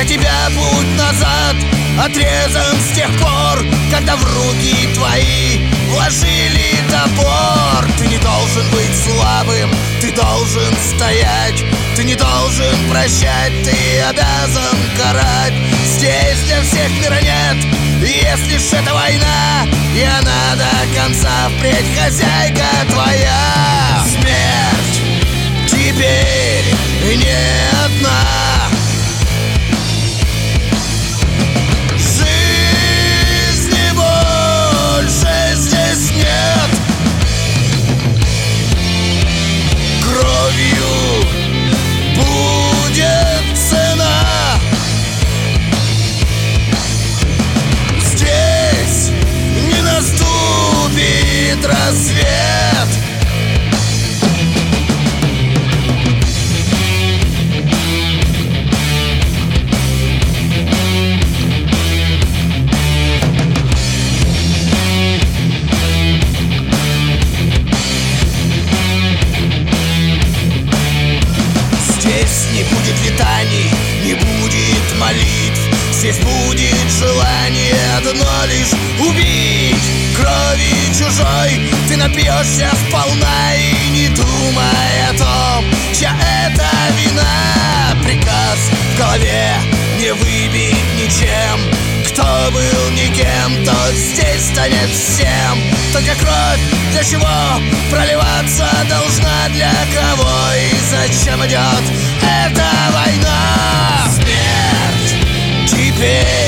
Для тебя путь назад отрезан с тех пор, когда в руки твои вложили топор. Ты не должен быть слабым, ты должен стоять. Ты не должен прощать, ты обязан карать. Здесь для всех мира нет, если ж это война, и она до конца впредь хозяйка твоя. Смерть теперь не одна. Жизни больше здесь нет. Кровью будет цена. Здесь не наступит рассвет. Здесь не будет летаний, не будет молитв. Здесь будет желание одно лишь убить. Крови чужой ты напьешься сполна, и не думай о том, чья это вина. Приказ в голове не выбить ничем. Кто был никем, тот здесь станет всем. Только кровь для чего проливаться должна, для кого и зачем идет эта война? Смерть теперь